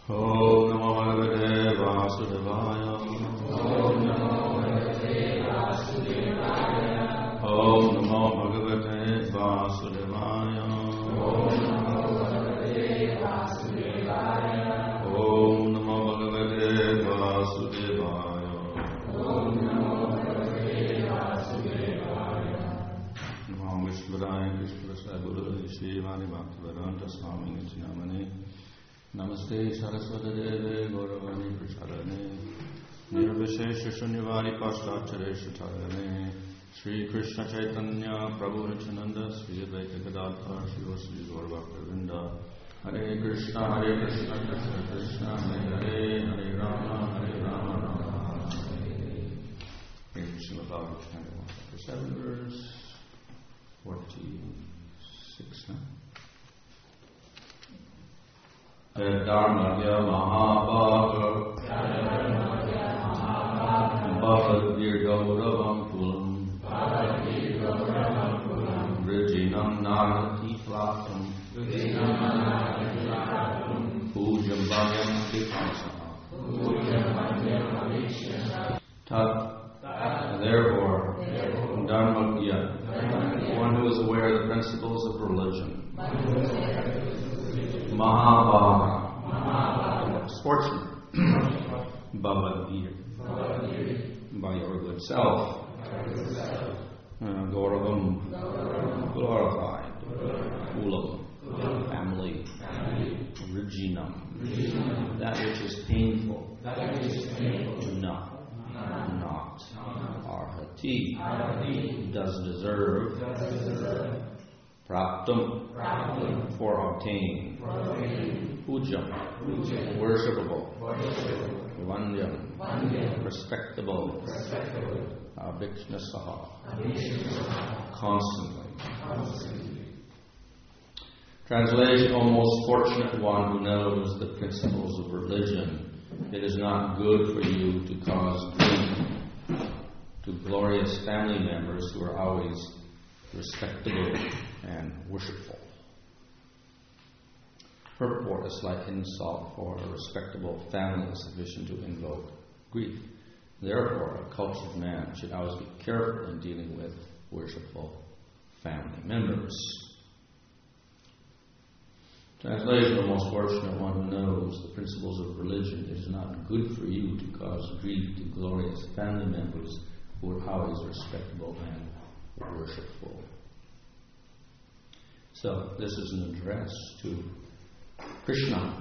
Om Namo Bhagavate Vasudevaya. Om Namo Bhagavate Vasudevaya. Om Namo Bhagavate Vasudevaya. Om Namo Bhagavate Vasudevaya. Om Namo Bhagavate Vasudevaya. Om Namo Bhagavate Vasudevaya. Namo Vishwadaya Krishna Guru Shivani Bhaktivedanta Swami Nityanamani. Namaste Saraswati Deve Gauravani Pracharane Nirvishesha Shunyavadi Pashtacharesha Tarane Sri Krishna Chaitanya Prabhu Nityananda Sri Advaita Gadadhar Shiva Sri Gaurabhaktavinda Hare Krishna Krishna Krishna Hare Hare Hare Rama Rama Hare Srimad Bhagavatam chapter 7 verse 46 Dharmaya Mahabhaga Bhavadir Gauravam Kulam Vrijinam Narati Platam Pujam Bhagyam Dikhansa Tat. Therefore, Dharmaya, one who is aware of the principles of religion, Mahabhaga, fortunate, Bhavadir, by your good self, Gauravam, glorified, Kulam, family, Vrijinam, that which is painful, not Arhati, does deserve, Praptam, for obtain, Pujam, worshipable, Vandyam, respectable, Abhikshnasaha, constantly. Translation: O most fortunate one who knows the principles of religion, it is not good for you to cause grief to glorious family members who are always respectable and worshipful. Purport: a slight insult for a respectable family is sufficient to invoke grief. Therefore, a cultured man should always be careful in dealing with worshipful family members. Translation: the most fortunate one who knows the principles of religion, it is not good for you to cause grief to glorious family members who are always respectable and worshipful. So, this is an address to Krishna,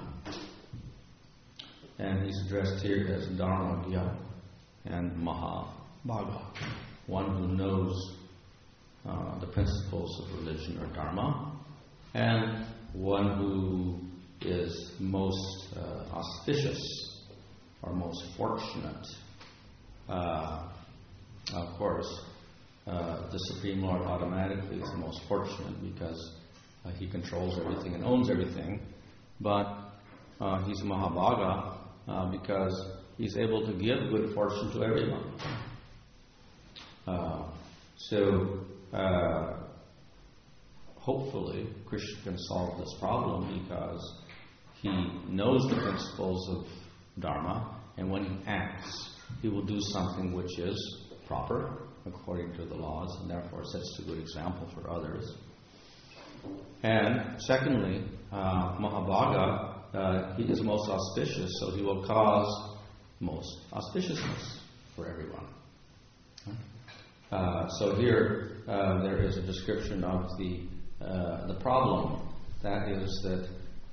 and he's addressed here as Dharmagya and Mahabhaga, one who knows the principles of religion or dharma, and one who is most auspicious or most fortunate. Of course, the Supreme Lord automatically is the most fortunate because he controls everything and owns everything, but he's Mahabhaga because he's able to give good fortune to everyone. Hopefully, Krishna can solve this problem because he knows the principles of Dharma, and when he acts, he will do something which is proper according to the laws, and therefore sets a good example for others. And secondly, Mahabhaga, he is most auspicious, so he will cause most auspiciousness for everyone. So here there is a description of the problem. That is that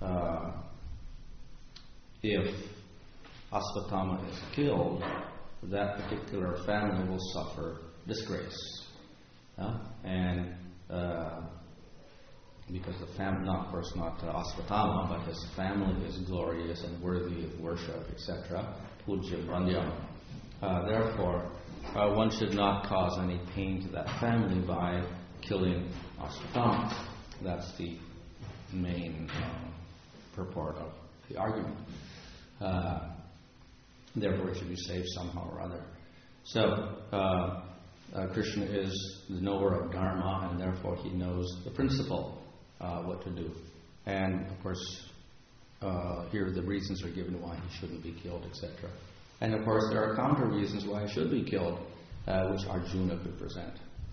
if Asvatthama is killed, that particular family will suffer disgrace. And because the family, not Asvatthama, but his family is glorious and worthy of worship, etc. Pujya Brandhyam. Therefore, one should not cause any pain to that family by killing Asvatthama. That's the main purport of the argument. Therefore, it should be saved somehow or other. So, Krishna is the knower of Dharma, and therefore he knows the principle, what to do. And, of course, here the reasons are given why he shouldn't be killed, etc. And of course there are counter reasons why he should be killed, which Arjuna could present.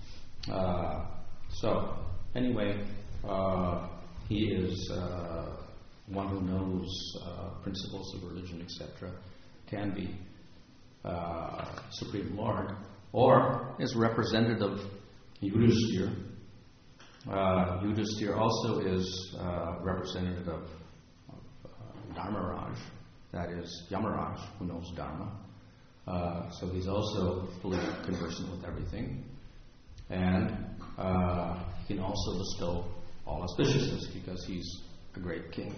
So, anyway, he is one who knows principles of religion, etc., can be Supreme Lord, or is representative of Yudhishthira. Yudhishthira also is representative of Dharmaraj, that is Yamaraj, who knows Dharma. So he's also fully conversant with everything. And he can also bestow all auspiciousness because he's a great king.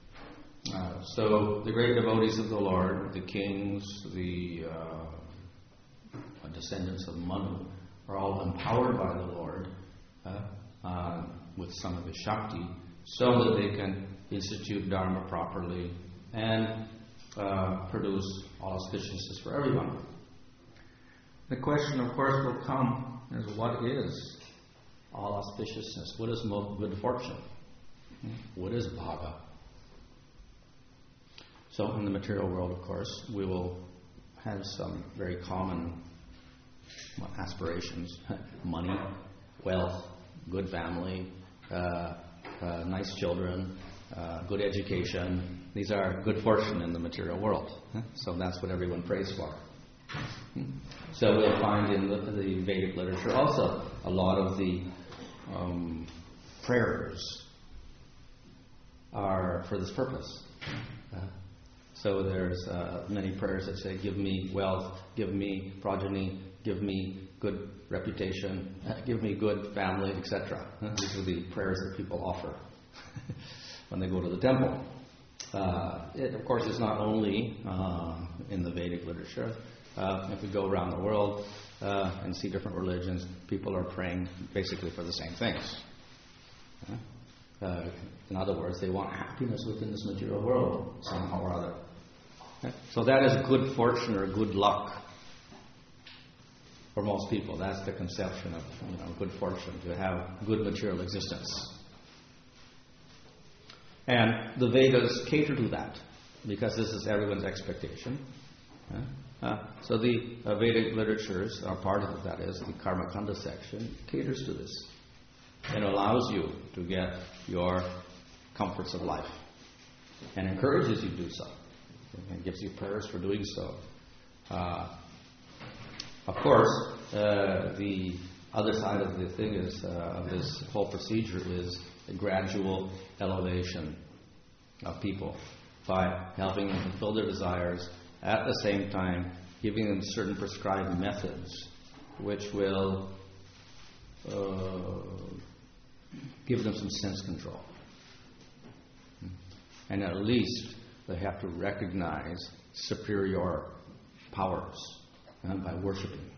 So the great devotees of the Lord, the kings, the descendants of Manu, are all empowered by the Lord with some of his Shakti so that they can institute Dharma properly and produce all auspiciousness for everyone. The question, of course, will come is what is all auspiciousness? What is good fortune? What is bhaga? So in the material world, of course, we will have some very common aspirations. Money, wealth, good family, nice children, good education. These are good fortune in the material world. So that's what everyone prays for. So we'll find in the Vedic literature also a lot of the prayers are for this purpose. So there's many prayers that say, give me wealth, give me progeny, give me good reputation, give me good family, etc. These are the prayers that people offer when they go to the temple. It, of course, is not only in the Vedic literature. If we go around the world and see different religions, people are praying basically for the same things. In other words, they want happiness within this material world somehow or other. So that is good fortune or good luck for most people. That's the conception of good fortune, to have good material existence. And the Vedas cater to that because this is everyone's expectation. So the Vedic literatures are part of it, that is, the Karma Kanda section caters to this and allows you to get your comforts of life and encourages you to do so and gives you prayers for doing so. Of course, the other side of the thing is of this whole procedure is the gradual elevation of people by helping them fulfill their desires, at the same time giving them certain prescribed methods which will give them some sense control. And at least they have to recognize superior powers by worshiping.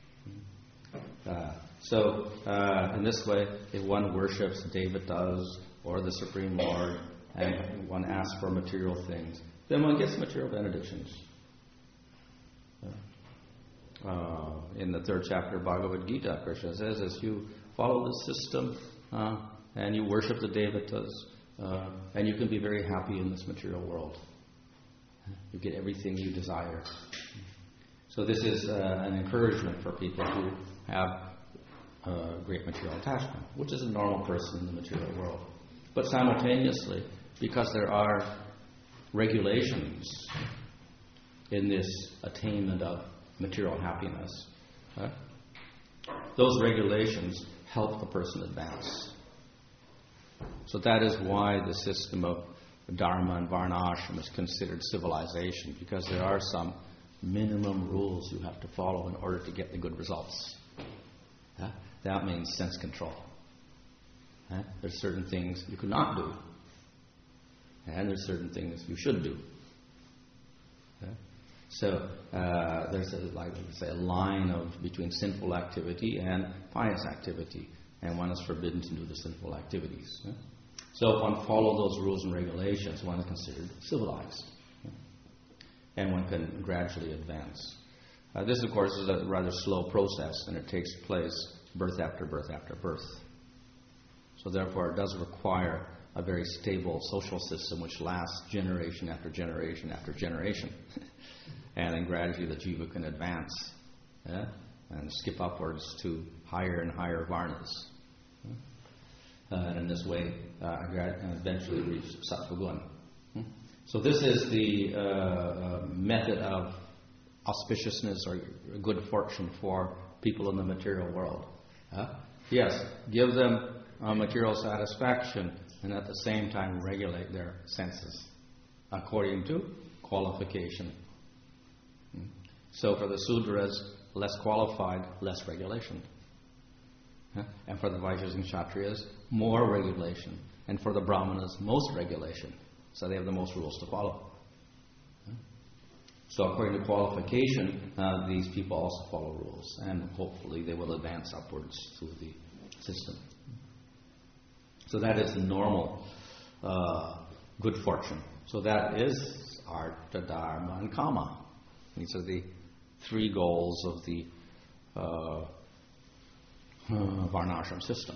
So in this way, if one worships devatas or the Supreme Lord and one asks for material things, then one gets material benedictions. In the 3rd chapter of Bhagavad Gita, Krishna says, as you follow this system and you worship the devatas, and you can be very happy in this material world. You get everything you desire. So this is an encouragement for people who have great material attachment, which is a normal person in the material world. But simultaneously, because there are regulations in this attainment of material happiness, those regulations help the person advance. So that is why the system of Dharma and Varna ashram is considered civilization, because there are some minimum rules you have to follow in order to get the good results. That means sense control. There's certain things you could not do, and there's certain things you should do. So there's a line between sinful activity and pious activity, and one is forbidden to do the sinful activities. So if one follows those rules and regulations, one is considered civilized, and one can gradually advance. This, of course, is a rather slow process, and it takes place birth after birth after birth. So therefore, it does require a very stable social system which lasts generation after generation after generation. And then gradually the jiva can advance and skip upwards to higher and higher varnas. And in this way, eventually reach sattva-gun. So this is the method of auspiciousness or good fortune for people in the material world. Yes, give them material satisfaction and at the same time regulate their senses according to qualification. So for the Sudras, less qualified, less regulation. And for the Vaishyas and Kshatriyas, more regulation. And for the Brahmanas, most regulation. So they have the most rules to follow. So according to qualification, these people also follow rules. And hopefully they will advance upwards through the system. So that is the normal good fortune. So that is Artha, Dharma, and Kama. These are the three goals of the Varnashram system.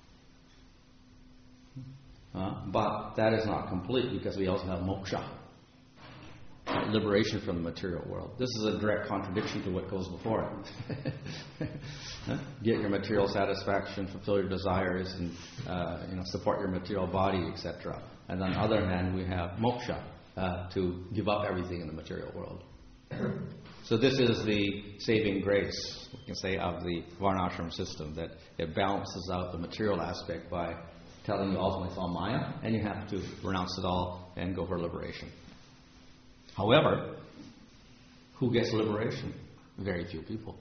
But that is not complete because we also have moksha, liberation from the material world. This is a direct contradiction to what goes before it. Get your material satisfaction, fulfill your desires, and support your material body, etc. And on the other hand, we have moksha, to give up everything in the material world. So this is the saving grace, we can say, of the Varnashram system, that it balances out the material aspect by telling you ultimately it's all Maya, and you have to renounce it all and go for liberation. However, who gets liberation? Very few people.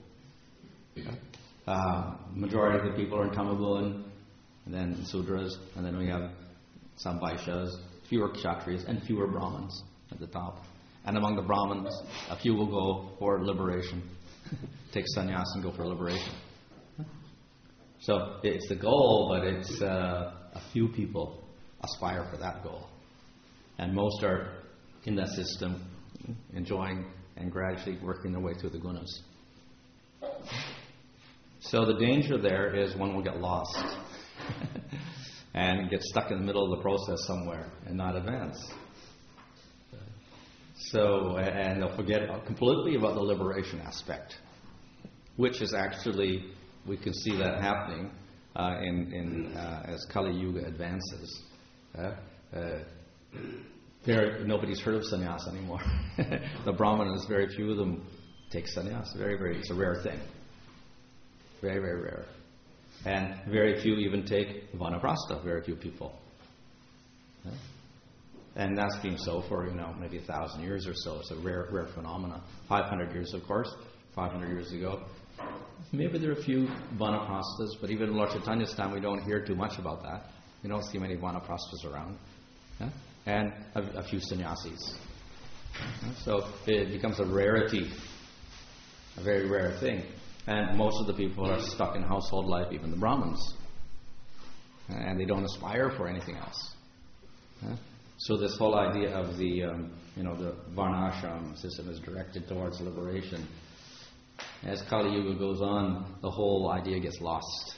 Majority of the people are in Tamagun, and then Sudras, and then we have some Vaishyas, fewer Kshatriyas, and fewer Brahmins at the top. And among the Brahmins, a few will go for liberation, take sannyas and go for liberation. So it's the goal, but it's a few people aspire for that goal. And most are in that system, enjoying and gradually working their way through the gunas. So the danger there is one will get lost and get stuck in the middle of the process somewhere and not advance. So, and they'll forget completely about the liberation aspect, which is actually, we can see that happening as Kali Yuga advances. Nobody's heard of sannyas anymore. The Brahmanas, very few of them take sannyas. It's a rare thing. Very, very rare. And very few even take vanaprastha, very few people. And that's been so for, maybe 1,000 years or so. It's a rare phenomenon. 500 years, of course, 500 years ago. Maybe there are a few vanaprasthas, but even in Lord Chaitanya's time, we don't hear too much about that. We don't see many vanaprasthas around. And a few sannyasis. So it becomes a rarity, a very rare thing. And most of the people are stuck in household life, even the Brahmins. And they don't aspire for anything else. So this whole idea of the Varnashram system is directed towards liberation. As Kali Yuga goes on, the whole idea gets lost.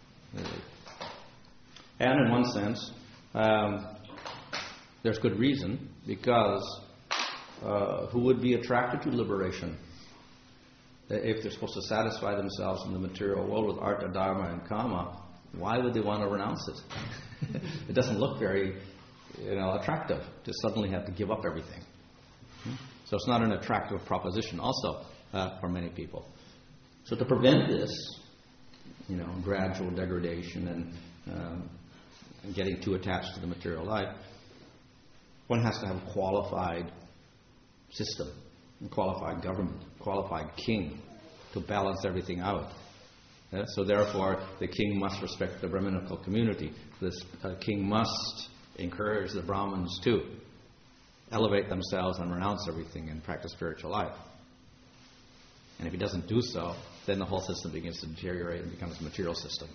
And in one sense, there's good reason, because who would be attracted to liberation? If they're supposed to satisfy themselves in the material world with Artha, Dharma, and Kama, why would they want to renounce it? It doesn't look very attractive to suddenly have to give up everything. So it's not an attractive proposition also for many people. So to prevent this, gradual degradation and getting too attached to the material life, one has to have a qualified system, a qualified government, a qualified king to balance everything out. So therefore, the king must respect the Brahminical community. This king must encourage the Brahmins to elevate themselves and renounce everything and practice spiritual life. And if he doesn't do so, then the whole system begins to deteriorate and becomes a material system.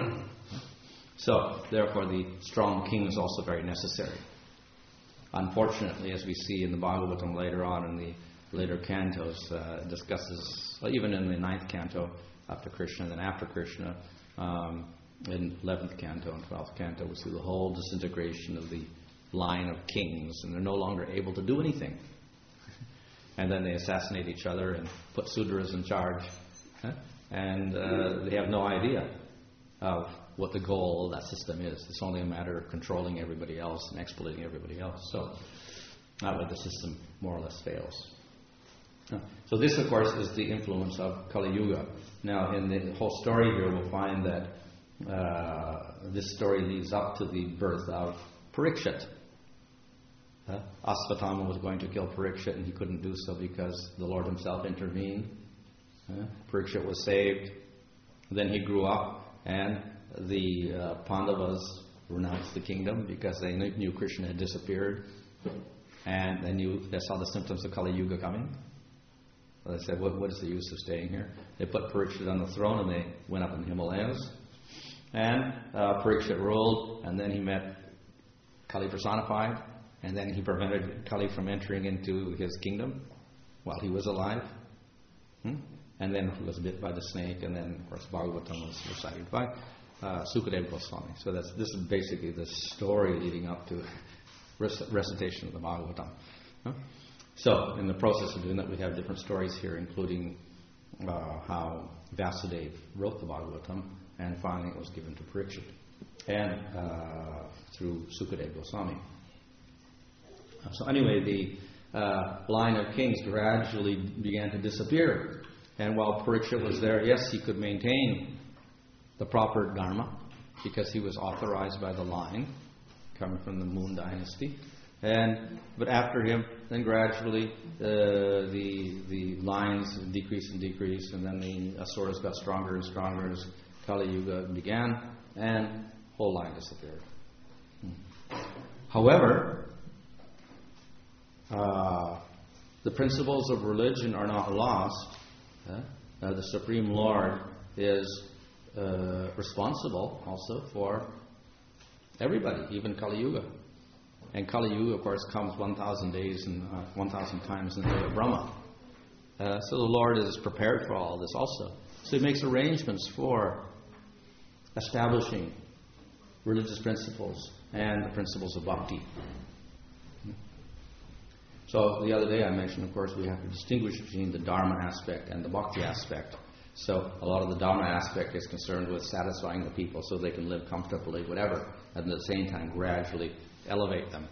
So, therefore, the strong king is also very necessary. Unfortunately, as we see in the Bhagavatam later on in the later cantos, it discusses, even in the 9th canto, after Krishna, then after Krishna, in 11th canto and 12th canto, we see the whole disintegration of the line of kings, and they're no longer able to do anything. And then they assassinate each other and put Sudras in charge. And they have no idea of what the goal of that system is. It's only a matter of controlling everybody else and exploiting everybody else. So that way the system more or less fails. So this, of course, is the influence of Kali Yuga. Now, in the whole story here, we'll find that this story leads up to the birth of Parikshit. Asvatthama was going to kill Parikshit, and he couldn't do so because the Lord himself intervened. Parikshit was saved. Then he grew up, and the Pandavas renounced the kingdom because they knew Krishna had disappeared, and they saw the symptoms of Kali Yuga coming. So they said, what is the use of staying here? They put Parikshit on the throne, and they went up in the Himalayas. And Parikshit ruled, and then he met Kali personified, and then he prevented Kali from entering into his kingdom while he was alive. And then he was bit by the snake, and then, of course, Bhagavatam was recited by Sukadeva Goswami. So this is basically the story leading up to recitation of the Bhagavatam. So in the process of doing that, we have different stories here, including how Vasudeva wrote the Bhagavatam, and finally it was given to Parikshit, and through Sukadeva Goswami. So anyway, the line of kings gradually began to disappear. And while Parikshit was there, yes, he could maintain the proper dharma because he was authorized by the line coming from the Moon dynasty. But after him, then gradually the lines decreased and decreased, and then the Asuras got stronger and stronger as Kali Yuga began, and the whole line disappeared. However, the principles of religion are not lost. The Supreme Lord is responsible also for everybody, even Kali Yuga. And Kali Yuga, of course, comes 1,000 days and 1,000 times in the day of Brahma. So the Lord is prepared for all this also. So He makes arrangements for establishing religious principles and the principles of bhakti. So the other day I mentioned, of course, we have to distinguish between the Dharma aspect and the Bhakti aspect. So a lot of the Dharma aspect is concerned with satisfying the people so they can live comfortably, whatever, and at the same time gradually elevate them.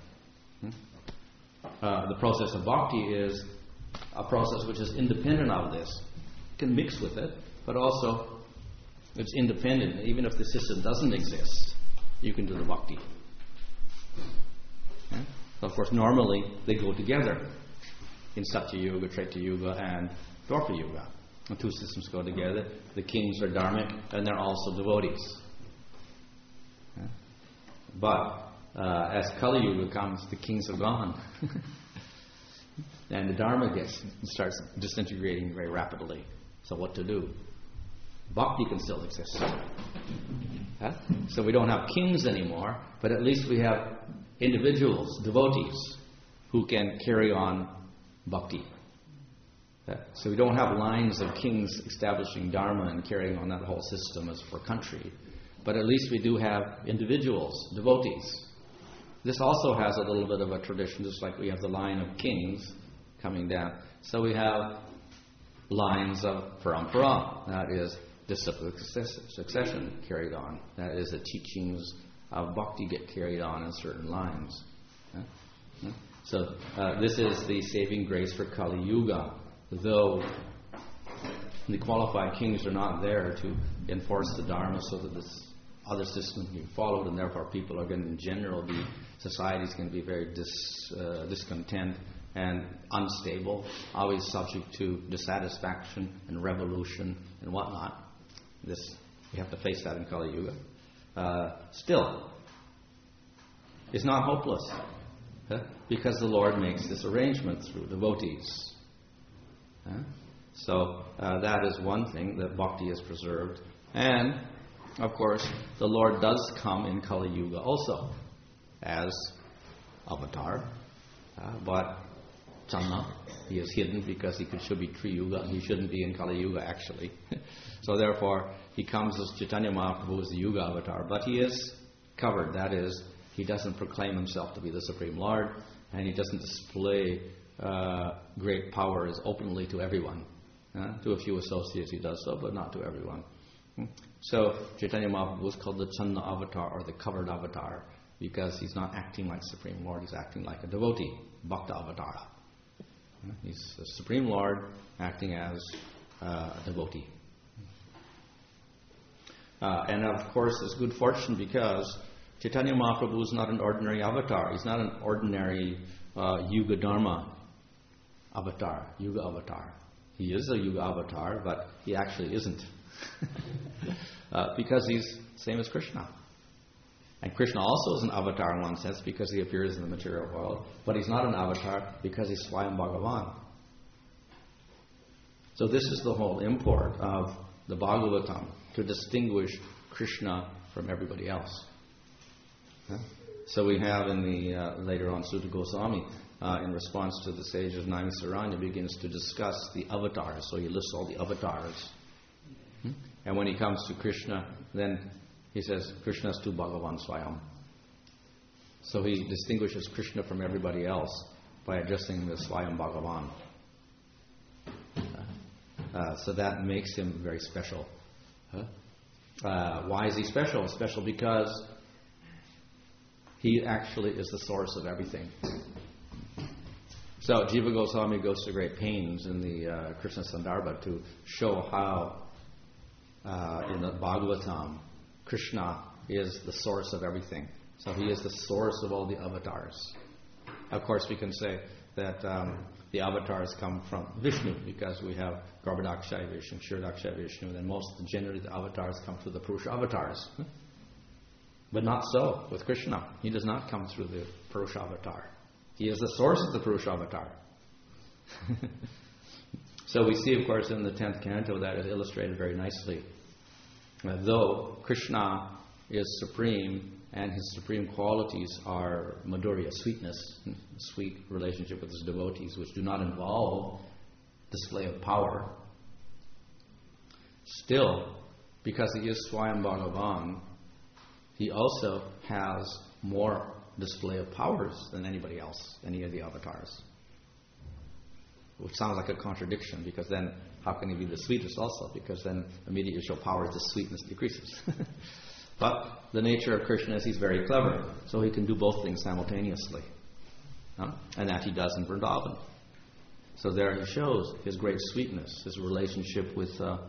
The process of Bhakti is a process which is independent of this. You can mix with it, but also it's independent. Even if the system doesn't exist, you can do the Bhakti. Of course, normally they go together in Satya Yuga, Treta Yuga, and Dwapara Yuga. The two systems go together. The kings are dharmic, and they're also devotees. But as Kali Yuga comes, the kings are gone, and the dharma starts disintegrating very rapidly. So what to do? Bhakti can still exist. So we don't have kings anymore, but at least we have individuals, devotees, who can carry on bhakti. So we don't have lines of kings establishing dharma and carrying on that whole system as for country, but at least we do have individuals, devotees. This also has a little bit of a tradition, just like we have the line of kings coming down. So we have lines of parampara, that is disciplic succession carried on. That is the teachings of bhakti get carried on in certain lines. So this is the saving grace for Kali Yuga. Though the qualified kings are not there to enforce the dharma so that this other system can be followed, and therefore people are going to, in general, society is going to be very discontent and unstable, always subject to dissatisfaction and revolution and whatnot. We have to face that in Kali Yuga. Still, it's not hopeless, because the Lord makes this arrangement through devotees. So that is one thing, that bhakti is preserved. And, of course, the Lord does come in Kali Yuga also as avatar, but Channa he is hidden because he should be Tri Yuga and he shouldn't be in Kali Yuga actually. So therefore, he comes as Chaitanya Mahaprabhu as the Yuga avatar, but he is covered. That is, he doesn't proclaim himself to be the Supreme Lord, and he doesn't display great powers openly to everyone. To a few associates he does so, but not to everyone. So Chaitanya Mahaprabhu is called the Channa avatar, or the covered avatar, because he's not acting like Supreme Lord, he's acting like a devotee, Bhakta Avatara. He's the Supreme Lord acting as a devotee. And of course, it's good fortune because Chaitanya Mahaprabhu is not an ordinary avatar. He's not an ordinary Yuga Dharma avatar, Yuga avatar. He is a Yuga avatar, but he actually isn't. Because he's same as Krishna. And Krishna also is an avatar in one sense because he appears in the material world, but he's not an avatar because he's Swayam Bhagavan. So this is the whole import of the Bhagavatam, to distinguish Krishna from everybody else. So we have in the later on Sutta Goswami, in response to the sage of Naimisaranya, begins to discuss the avatars. So he lists all the avatars. And when he comes to Krishna, then he says, Krishna is tu Bhagavan Swayam. So he distinguishes Krishna from everybody else by addressing him as Swayam Bhagavan. So that makes him very special. Why is he special? Special because he actually is the source of everything. So Jiva Goswami goes to great pains in the Krishna Sandarbha to show how in the Bhagavatam, Krishna is the source of everything. So he is the source of all the avatars. Of course, we can say that the avatars come from Vishnu because we have Garbhodakshaya Vishnu, Kshirodakshaya Vishnu, and generally the avatars come through the Purusha avatars. But not so with Krishna. He does not come through the Purusha avatar. He is the source of the Purusha avatar. So we see, of course, in the 10th canto that is illustrated very nicely. Though Krishna is supreme and his supreme qualities are madhurya, sweetness, sweet relationship with his devotees, which do not involve display of power, still, because he is Swayam Bhagavan, he also has more display of powers than anybody else, any of the avatars. Which sounds like a contradiction, because then how can he be the sweetest also? Because then immediately you show powers, the sweetness decreases. But the nature of Krishna is he's very clever, so he can do both things simultaneously. And that he does in Vrindavan. So there he shows his great sweetness, his relationship with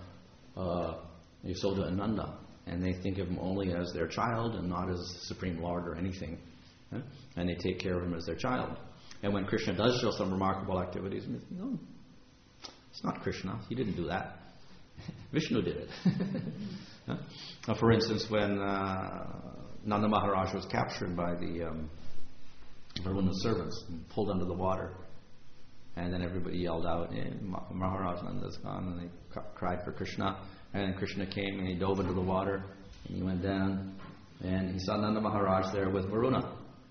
Yasoda and Nanda. And they think of him only as their child and not as Supreme Lord or anything. And they take care of him as their child. And when Krishna does show some remarkable activities, no, it's not Krishna. He didn't do that. Vishnu did it. For instance, when Nanda Maharaj was captured by the Varuna's servants and pulled under the water, and then everybody yelled out, Maharaj Nanda's gone, and they cried for Krishna. And then Krishna came and he dove into the water, and he went down, and he saw Nanda Maharaj there with Varuna.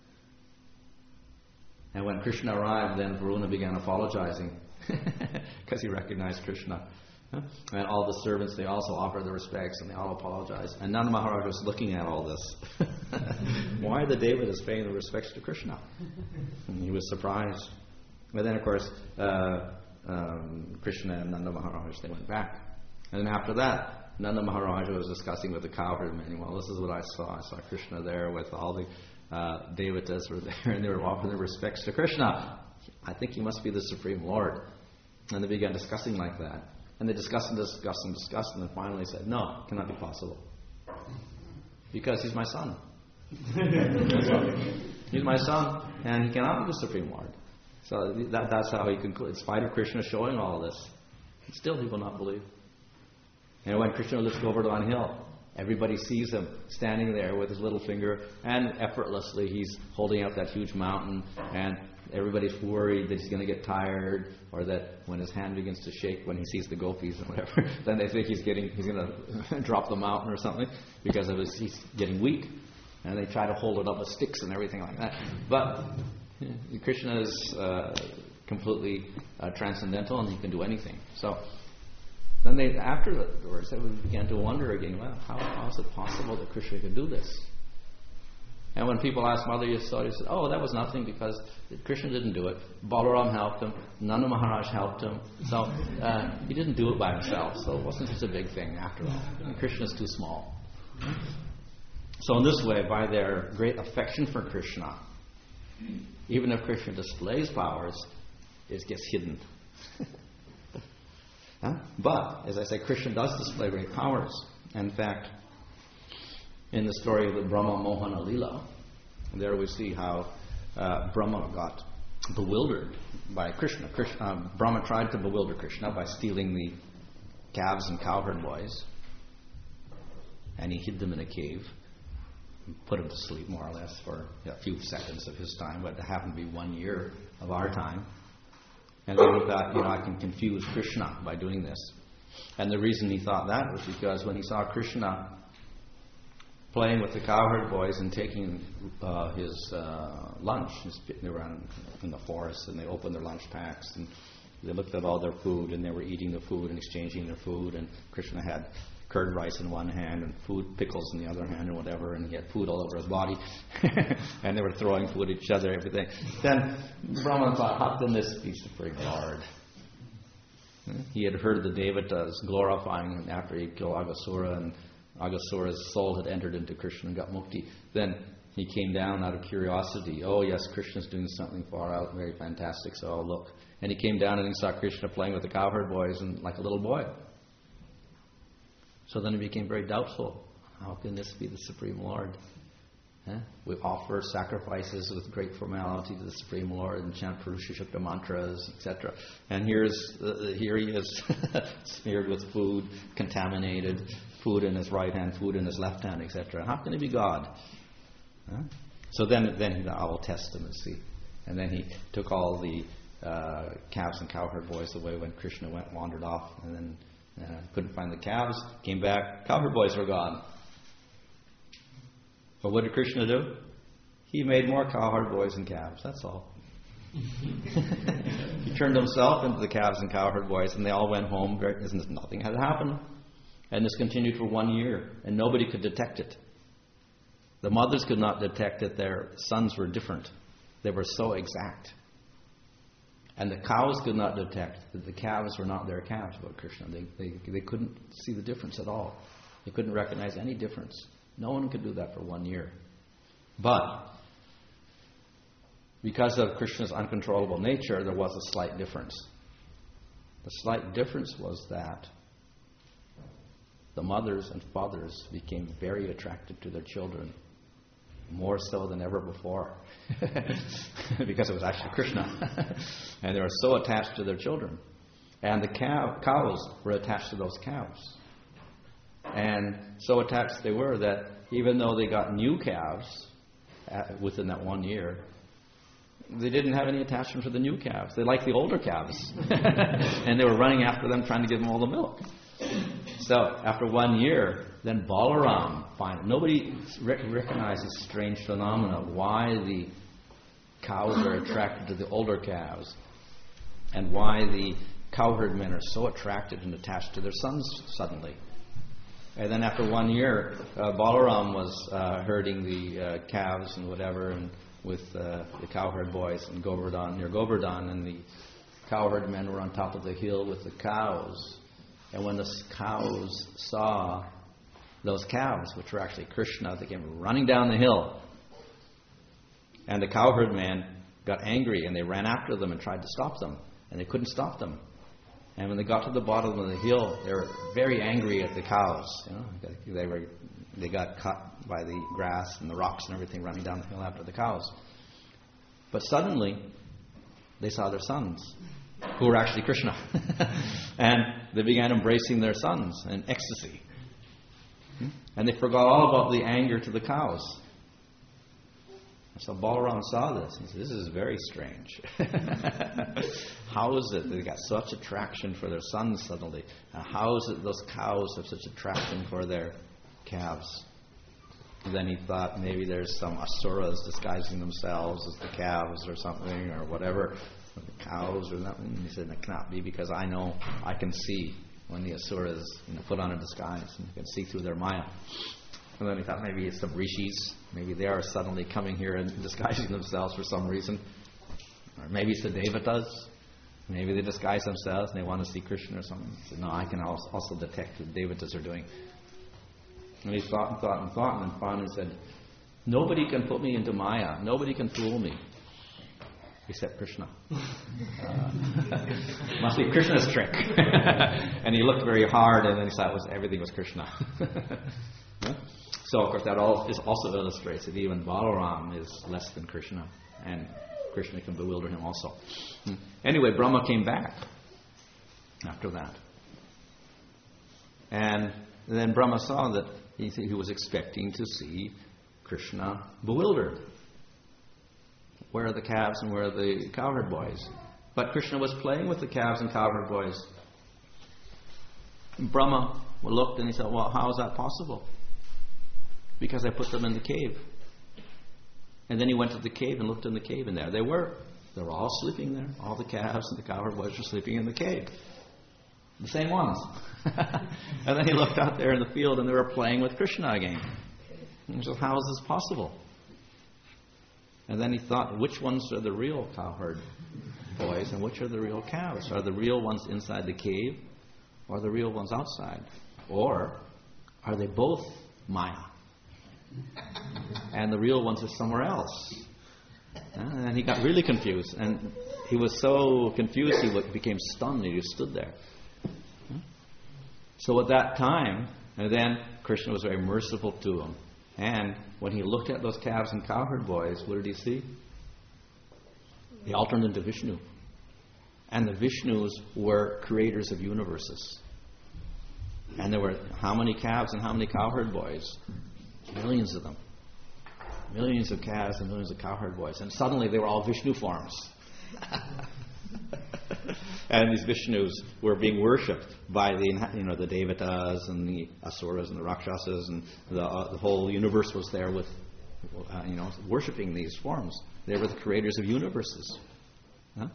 And when Krishna arrived, then Varuna began apologizing because he recognized Krishna. And all the servants, they also offered their respects and they all apologized. And Nanda Maharaj was looking at all this. Why the David is paying the respects to Krishna? And he was surprised. But then, of course, Krishna and Nanda Maharaj, they went back. And then after that, Nanda Maharaj was discussing with the cowherdmen, well, this is what I saw. I saw Krishna there with all the Devatas were there, and they were offering their respects to Krishna. I think he must be the Supreme Lord. And they began discussing like that. And they discussed, and then finally said, no, it cannot be possible. Because he's my son. He's my son, and he cannot be the Supreme Lord. So that's how he concludes. In spite of Krishna showing all this, still he will not believe. And when Krishna lifts over on hill, everybody sees him standing there with his little finger, and effortlessly he's holding out that huge mountain, and everybody's worried that he's going to get tired, or that when his hand begins to shake when he sees the gopis and whatever, then they think he's going to drop the mountain or something because he's getting weak, and they try to hold it up with sticks and everything like that. But Krishna is completely transcendental, and he can do anything. So then afterwards, they began to wonder again, well, how is it possible that Krishna could do this? And when people asked Mother Yasoda, she said, oh, that was nothing because Krishna didn't do it. Balaram helped him. Nanda Maharaj helped him. So he didn't do it by himself. So it wasn't such a big thing after all. And Krishna's too small. So in this way, by their great affection for Krishna, even if Krishna displays powers, it gets hidden. But, as I say, Krishna does display great powers. In fact, in the story of the Brahma Mohana Leela, there we see how Brahma got bewildered by Krishna. Brahma tried to bewilder Krishna by stealing the calves and cowherd boys, and he hid them in a cave, put them to sleep more or less for a few seconds of his time, but it happened to be 1 year of our time. And then he thought, I can confuse Krishna by doing this. And the reason he thought that was because when he saw Krishna playing with the cowherd boys and taking his lunch, they were in the forest, and they opened their lunch packs, and they looked at all their food, and they were eating the food and exchanging their food, and Krishna had curd rice in one hand and pickles in the other hand or whatever, and he had food all over his body, and they were throwing food at each other, everything. Then Brahma thought, how can this be Supreme Lord? He had heard the Devatas glorifying him after he killed Aghasura, and Aghasura's soul had entered into Krishna and got mukti. Then he came down out of curiosity. Oh yes, Krishna's doing something far out, very fantastic, so I'll look. And he came down and he saw Krishna playing with the cowherd boys and like a little boy. So then he became very doubtful. How can this be the Supreme Lord? We offer sacrifices with great formality to the Supreme Lord and chant Purusha Shukta mantras, etc. And here he is, smeared with food, contaminated, food in his right hand, food in his left hand, etc. How can he be God? So then he thought, I will test him and see. And then he took all the calves and cowherd boys away when Krishna wandered off, and then couldn't find the calves, came back, cowherd boys were gone. But what did Krishna do? He made more cowherd boys and calves, that's all. He turned himself into the calves and cowherd boys, and they all went home as if nothing had happened. And this continued for 1 year, and nobody could detect it. The mothers could not detect that their sons were different. They were so exact. And the cows could not detect that the calves were not their calves, but Krishna. They couldn't see the difference at all. They couldn't recognize any difference. No one could do that for 1 year. But because of Krishna's uncontrollable nature, there was a slight difference. The slight difference was that the mothers and fathers became very attracted to their children, more so than ever before, because it was actually Krishna. And they were so attached to their children. And the cows were attached to those calves. And so attached they were that even though they got new calves within that 1 year, they didn't have any attachment to the new calves. They liked the older calves. And they were running after them, trying to give them all the milk. So after 1 year, then Balaram, nobody recognized this strange phenomena, why the cows are attracted to the older calves, and why the cowherd men are so attracted and attached to their sons suddenly. And then after 1 year, Balaram was herding the calves and whatever, and with the cowherd boys in Govardhan, near Govardhan, and the cowherd men were on top of the hill with the cows. And when the cows saw those calves, which were actually Krishna, they came running down the hill. And the cowherd men got angry, and they ran after them and tried to stop them. And they couldn't stop them. And when they got to the bottom of the hill, they were very angry at the cows. They got caught by the grass and the rocks and everything running down the hill after the cows. But suddenly, they saw their sons, who were actually Krishna. And they began embracing their sons in ecstasy. And they forgot all about the anger to the cows. So Balaram saw this and said, this is very strange. How is it they got such attraction for their sons suddenly? How is it those cows have such attraction for their calves? And then he thought maybe there's some asuras disguising themselves as the calves or something or whatever. the cows or that. And he said, it cannot be, because I know, I can see when the asuras put on a disguise, and you can see through their maya. And then he thought maybe it's some rishis, maybe they are suddenly coming here and disguising themselves for some reason. Or maybe it's the devatas. Maybe they disguise themselves and they want to see Krishna or something. He said, no, I can also detect what the devatas are doing. And he thought and thought and thought, and then finally said, nobody can put me into maya. Nobody can fool me. Except Krishna. Must be Krishna's trick. And he looked very hard, and then he saw everything was Krishna. So, of course, that also illustrates that even Balaram is less than Krishna, and Krishna can bewilder him also. Anyway, Brahma came back after that. And then Brahma saw that he was expecting to see Krishna bewildered. Where are the calves and where are the cowherd boys? But Krishna was playing with the calves and cowherd boys. And Brahma looked and he said, well, how is that possible? Because I put them in the cave. And then he went to the cave and looked in the cave, and there they were. They were all sleeping there. All the calves and the cowherd boys were sleeping in the cave. The same ones. And then he looked out there in the field, and they were playing with Krishna again. And he said, how is this possible? And then he thought, which ones are the real cowherd boys and which are the real calves? Are the real ones inside the cave or the real ones outside? Or are they both Maya? And the real ones are somewhere else. And he got really confused. And he was so confused he became stunned. He just stood there. So at that time, and then Krishna was very merciful to him. And when he looked at those calves and cowherd boys, what did he see? They all turned into Vishnu. And the Vishnus were creators of universes. And there were how many calves and how many cowherd boys? Millions of them. Millions of calves and millions of cowherd boys. And suddenly they were all Vishnu forms. And these Vishnus were being worshipped by the Devatas and the Asuras and the Rakshasas, and the whole universe was there with worshipping these forms. They were the creators of universes. Huh?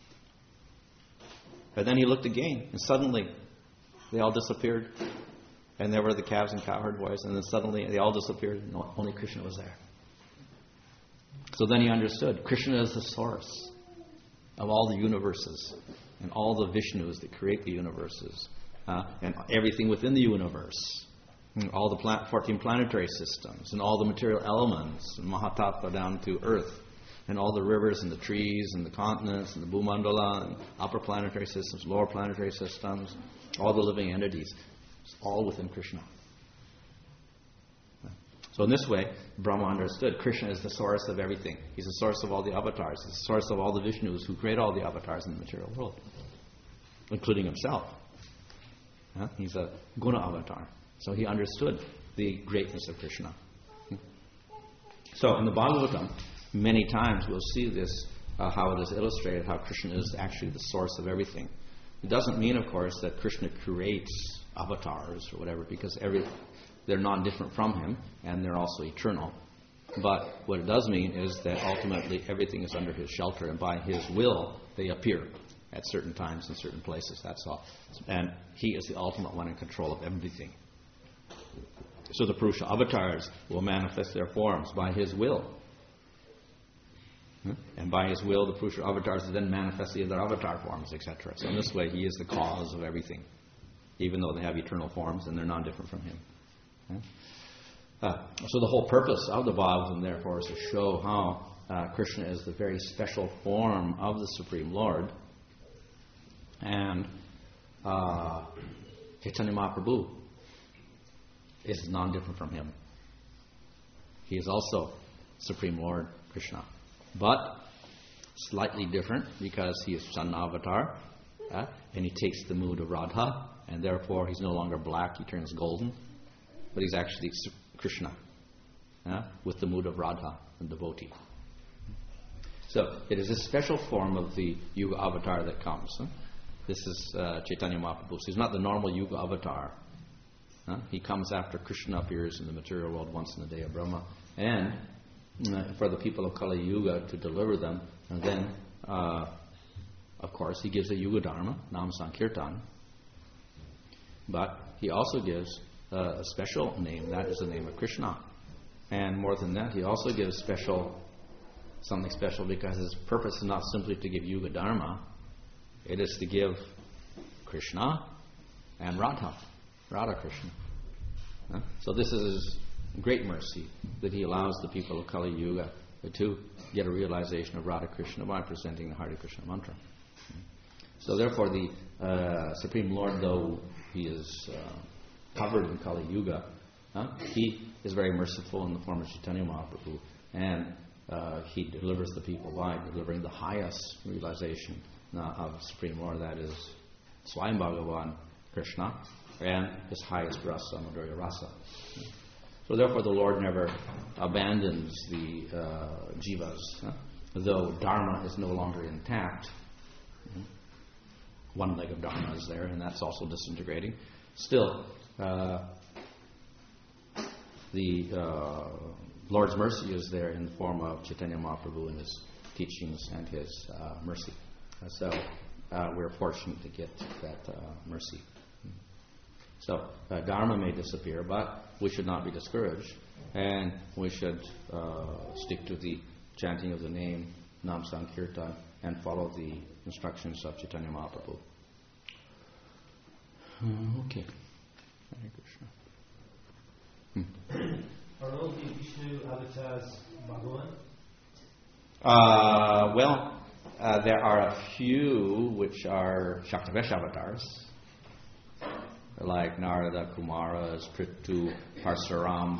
But then he looked again, and suddenly they all disappeared. And there were the calves and cowherd boys, and then suddenly they all disappeared, and only Krishna was there. So then he understood Krishna is the source of all the universes and all the Vishnus that create the universes and everything within the universe, and all the 14 planetary systems and all the material elements, and Mahatattva down to Earth, and all the rivers and the trees and the continents and the Bhumandala and upper planetary systems, lower planetary systems, all the living entities. It's all within Krishna. So in this way, Brahma understood Krishna is the source of everything. He's the source of all the avatars. He's the source of all the Vishnus who create all the avatars in the material world, including himself. He's a guna avatar. So he understood the greatness of Krishna. So in the Bhagavatam, many times we'll see this, how it is illustrated, how Krishna is actually the source of everything. It doesn't mean, of course, that Krishna creates avatars or whatever, because they're non-different from him, and they're also eternal. But what it does mean is that ultimately everything is under his shelter, and by his will they appear at certain times in certain places. That's all. And he is the ultimate one in control of everything. So the Purusha avatars will manifest their forms by his will. And by his will, the Purusha avatars then manifest the other avatar forms, etc. So in this way, he is the cause of everything, even though they have eternal forms and they're non-different from him. So the whole purpose of the Bhagavatam, therefore, is to show how Krishna is the very special form of the Supreme Lord, and Chaitanya Mahaprabhu is non-different from him. He is also Supreme Lord Krishna, but slightly different because he is Channa Avatar, and he takes the mood of Radha, and therefore he's no longer black, he turns golden, but he's actually Krishna with the mood of Radha, the devotee. So it is a special form of the Yuga Avatar that comes. This is Chaitanya Mahaprabhu. So he's not the normal Yuga Avatar. He comes after Krishna appears in the material world once in the day of Brahma, and for the people of Kali Yuga to deliver them, and then of course, he gives a Yuga Dharma, Nam Sankirtan, but he also gives a special name, that is the name of Krishna. And more than that, he also gives something special because his purpose is not simply to give Yuga Dharma, it is to give Krishna and Radha Krishna. So this is his great mercy that he allows the people of Kali Yuga to get a realization of Radha Krishna by presenting the Hare Krishna mantra. So therefore the Supreme Lord, though he is covered in Kali Yuga, he is very merciful in the form of Chaitanya Mahaprabhu, and he delivers the people by delivering the highest realization of Supreme Lord, that is Swayam Bhagavan Krishna, and his highest rasa, Madhurya Rasa. So therefore the Lord never abandons the jivas, though Dharma is no longer intact. One leg of Dharma is there, and that's also disintegrating. Still, the Lord's mercy is there in the form of Chaitanya Mahaprabhu and his teachings and his mercy. So we're fortunate to get that mercy. So Dharma may disappear, but we should not be discouraged, and we should stick to the chanting of the name, Nam Sankirtan, and follow the instructions of Chaitanya Mahaprabhu. Okay. Hare Krishna. Are all the Vishnu avatars Bhagavan? There are a few which are Shaktavesh avatars, like Narada, Kumaras, Prithu, Parsuram,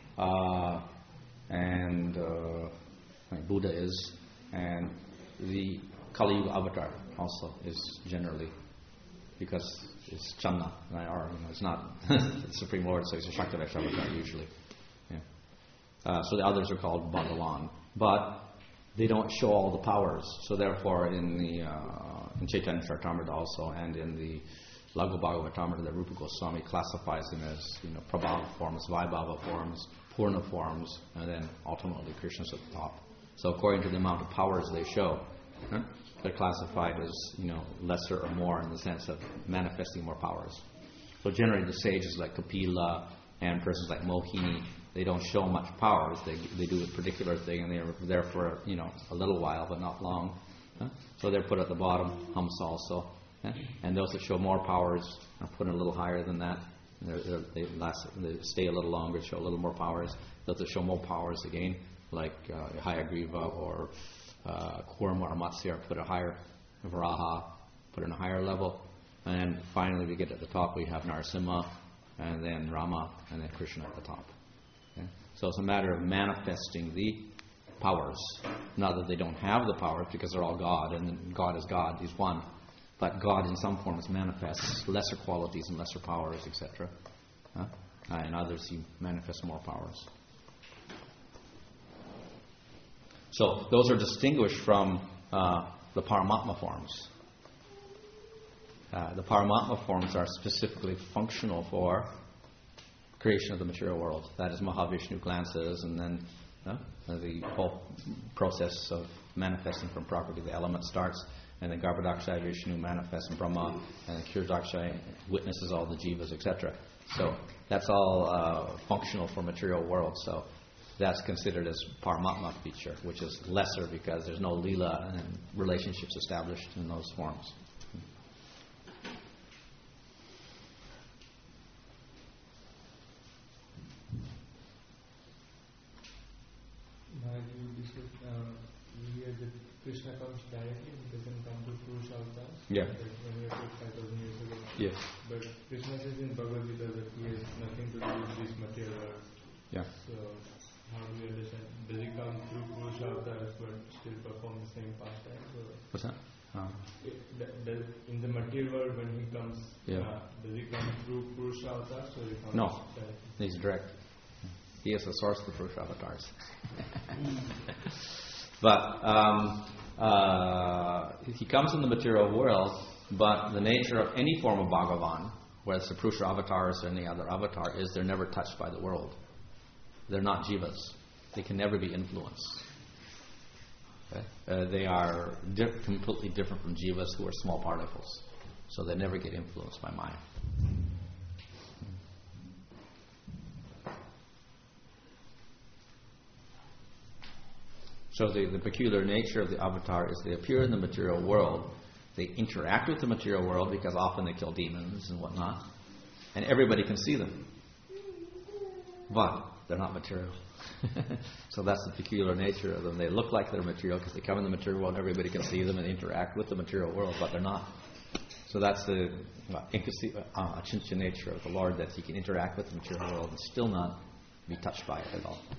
and like Buddha is, and the Kali Yuga avatar also is generally, because it's Channa, or it's not the Supreme Lord, so it's a Shaktavesh avatar usually. Yeah. So the others are called Bhagavan, but they don't show all the powers. So therefore, in Chaitanya Charitamrita also, and in the Laghu Bhagavatamrita, that Rupa Goswami classifies them as Prabhava forms, Vaibhava forms, Purna forms, and then ultimately Krishna's at the top. So according to the amount of powers they show, they're classified as lesser or more in the sense of manifesting more powers. So generally the sages like Kapila and persons like Mohini, they don't show much powers. They do a particular thing, and they're there for a little while, but not long. So they're put at the bottom. Hums also, and those that show more powers are put a little higher than that. They stay a little longer, show a little more powers. Those that show more powers again, like Hayagriva or Kurma or Matsya, are put a higher. Varaha, put in a higher level, and finally we get at the top. We have Narasimha, and then Rama, and then Krishna at the top. Okay? So it's a matter of manifesting the powers. Not that they don't have the powers, because they're all God, and God is God, He's one. But God in some forms manifests lesser qualities and lesser powers, etc. In others He manifests more powers. So those are distinguished from the Paramatma forms. The Paramatma forms are specifically functional for creation of the material world. That is, Mahavishnu glances, and then the whole process of manifesting from Prakriti, the element starts, and then Garbhodakshaya Vishnu manifests in Brahma, and Kshirodakshaya witnesses all the jivas, etc. So that's all functional for material world. So that's considered as Paramatma feature, which is lesser because there's no lila and relationships established in those forms. We hear that Krishna comes directly, he doesn't come to Purusha avatar. Yeah. When we took 5,000 years ago. Yes. But Krishna says in Bhagavad Gita that he has nothing to do with this material world. Yeah. So how do we understand? Does he come through Purusha avatars but still perform the same pastimes? What's that? In the material world, when he comes, does he come through Purusha avatars or he comes? No, he's direct. He is the source of the Purusha avatars. But he comes in the material world, but the nature of any form of Bhagavan, whether it's the Purusha avatars or any other avatar, is they're never touched by the world. They're not jivas. They can never be influenced. They are completely different from jivas, who are small particles. So they never get influenced by Maya. So the peculiar nature of the avatar is they appear in the material world. They interact with the material world because often they kill demons and whatnot. And everybody can see them. But they're not material. So that's the peculiar nature of them. They look like they're material because they come in the material world and everybody can see them and interact with the material world, but they're not. So that's the achintya nature of the Lord, that He can interact with the material world and still not be touched by it at all.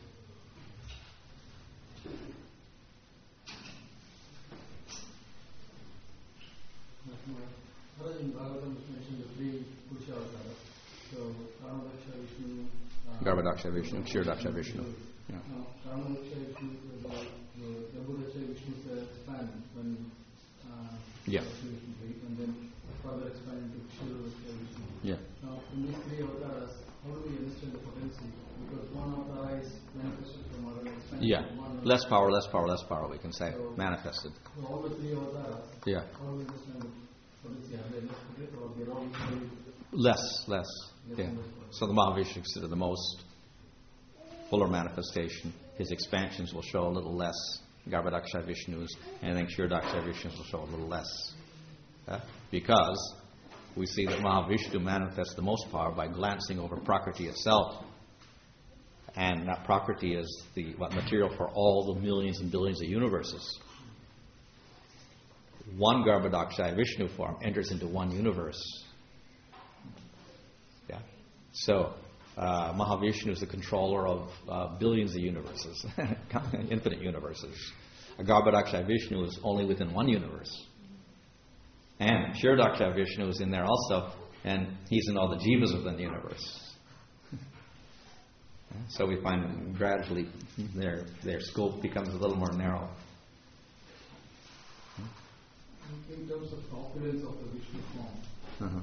In Bhagavatam it's mentioned the three Purusha avatars. So Ramadaksha Vishnu, Garbhadaksha Vishnu, Kshirodaksha Vishnu. Yeah. Now Ramadaksha Vishnu, the Garbhadaksha Vishnu expand when Yeah. and then further expand into Kshirodaksha Vishnu. Yeah. Now in these three avatars, how do we understand the potency? Because one avatar is manifested from other expanded. Yeah. Less power, we can say. So, manifested. So all the three avatars, Yeah. how do we understand the potency? Are they less potent or they're all equally? Less. Yeah. So the Mahavishnu is considered the most fuller manifestation. His expansions will show a little less. Garbhadaksha Vishnus and then Kshirodaksha Vishnus will show a little less. Because we see that Mahavishnu manifests the most power by glancing over Prakriti itself. And that Prakriti is the material for all the millions and billions of universes. One Garbhadaksha Vishnu form enters into one universe. Yeah. So Mahavishnu is the controller of billions of universes, infinite universes. A Garbhadaksha Vishnu is only within one universe. And Kshirodaksha Vishnu is in there also, and he's in all the jivas within the universe. So we find gradually their scope becomes a little more narrow. In terms of opulence of the Vishnu form,